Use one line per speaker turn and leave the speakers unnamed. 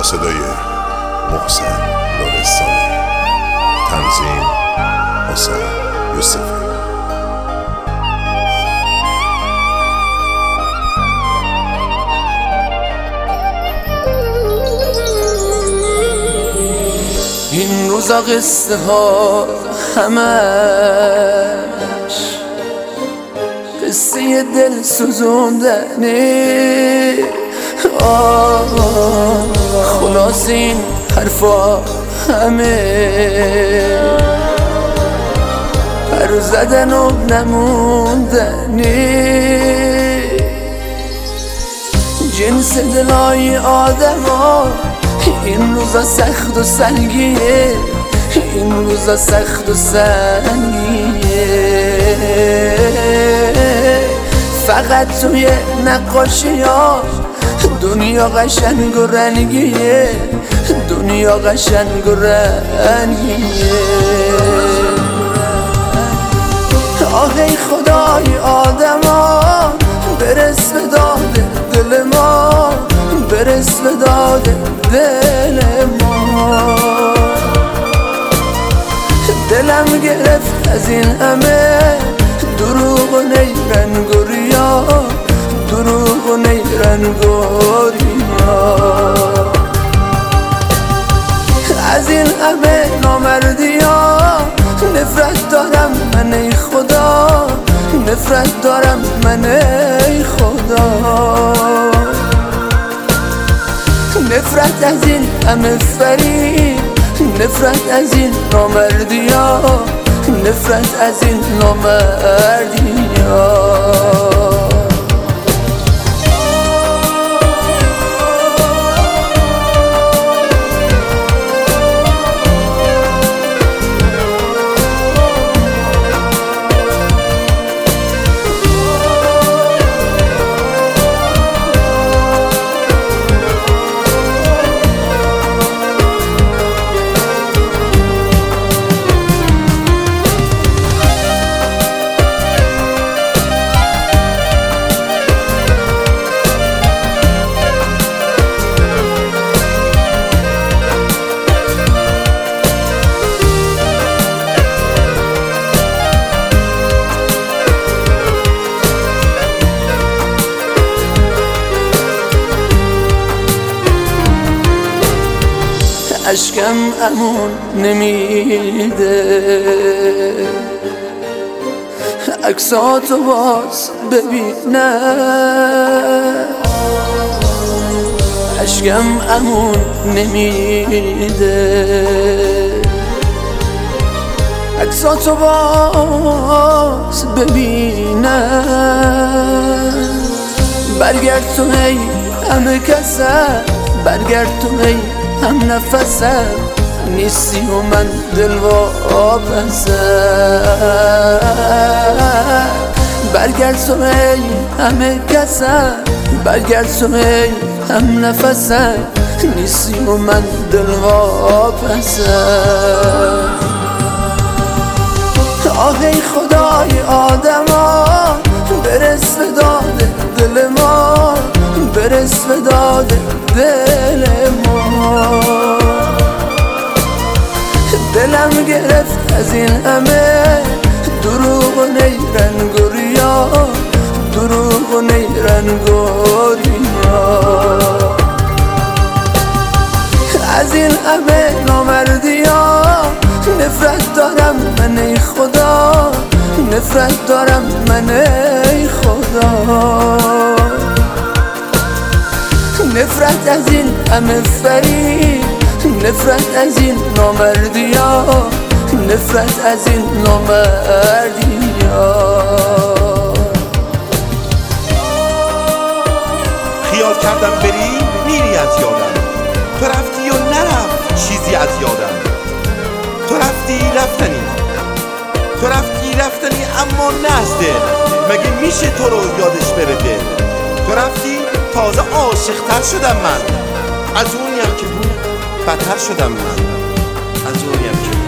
با صدای محسن لرستانی، تنظیم حسین یوسفی.
این روزا قصه ها همش قصه دل سوزوندنه. خلاص این حرفا همه پر زدن و نموندنه. جنس دلای آدم ها این روزا سخت و سنگیه، این روزا سخت و سنگیه. فقط توی نقاشی ها دنیا قشنگ و رنگیه، دنیا قشنگ و رنگیه. آه ای خدای آدم ها برس به داد دل ما، برس به داد دل ما. دلم گرفت از این همه دروغ و نیرنگ و ریا، دروغ و نیرنگ و ریا. از این همه نامردی ها نفرت دارم من ای خدا، نفرت دارم من ای خدا. نفرت از این همه فریب، نفرت از این نامردی ها، نفرت از این نامردی ها. اشکم امون نمیده عکساتو باز ببینم. اشکم امون نمیده عکساتو باز ببینم. برگرد تو ای همه کسم، برگرد تو ای هم نفسم، نیستی و من دل واپسم. برگرد تو ای همه کسم، برگرد تو ای هم نفسم، نیستی و من دل واپسم. آه ای خدای آدم ها برس به داد دل ما، برس به داد دل ما. دلم گرفت از این همه دروغ و نیرنگ و ریا، دروغ و نیرنگ و ریا. از این همه نامردی ها نفرت دارم من ای خدا، نفرت دارم من ای خدا. نفرت از این همه فریب، نفرت از این نامردی ها، نفرت از این نامردی ها.
خیال کردم بری میری از یادم، تو رفتی و نرفت چیزی از یادم. تو رفتی رفتنی، تو رفتی رفتنی اما نه از دل. مگه میشه تو رو یادش بره دل؟ تو رفتی تازه عاشق‌تر شدم من، از اونیم که بود بدتر شدم من، از اونیم که